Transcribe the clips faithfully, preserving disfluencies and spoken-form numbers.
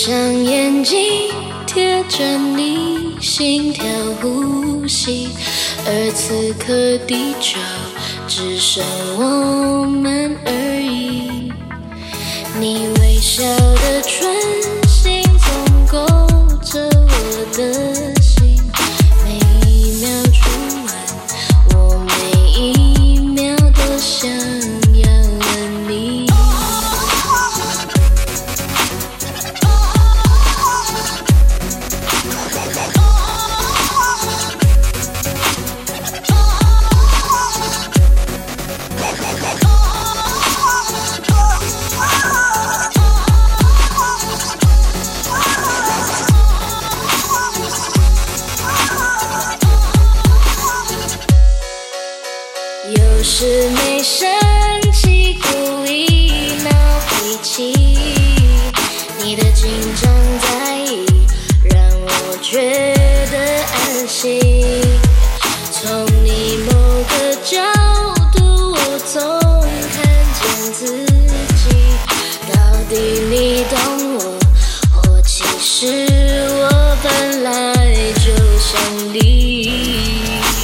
上眼睛，贴着你，心跳呼吸，而此刻地球只剩我们而已。你微笑的唇形总勾着我的心，每一秒触吻，我每一秒都想要吻你。有时没生气，故意闹脾气，你的紧张在意让我觉得安心。从你某个角度，我总看见自己，到底你懂我，或其实我本来就想你。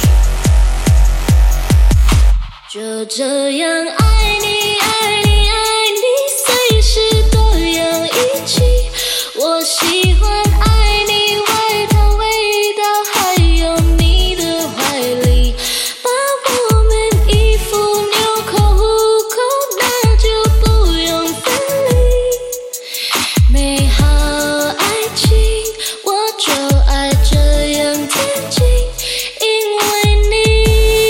就这样爱你爱你爱你，随时都要一起。我喜欢爱你外套味道，还有你的怀里，把我们衣服纽扣虎口，那就不用分离。美好爱情，我就爱这样贴近，因为你。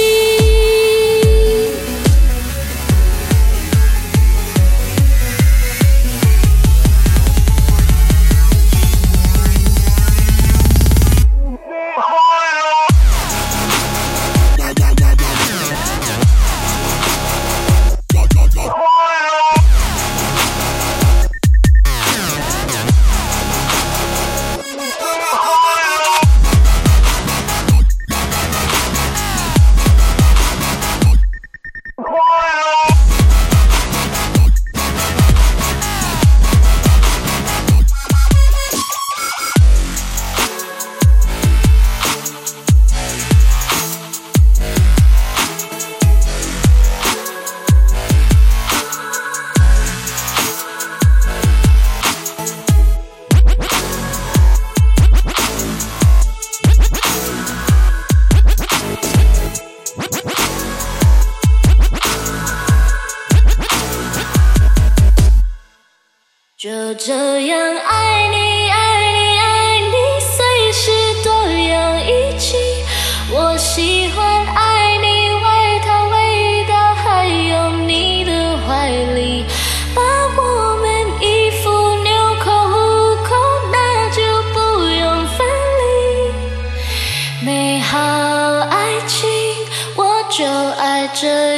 就这样爱你爱你爱你，随时都要一起。我喜欢爱你外套味道，还有你的怀里，把我们衣服纽扣虎口，那就不用分离。美好爱情，我就爱这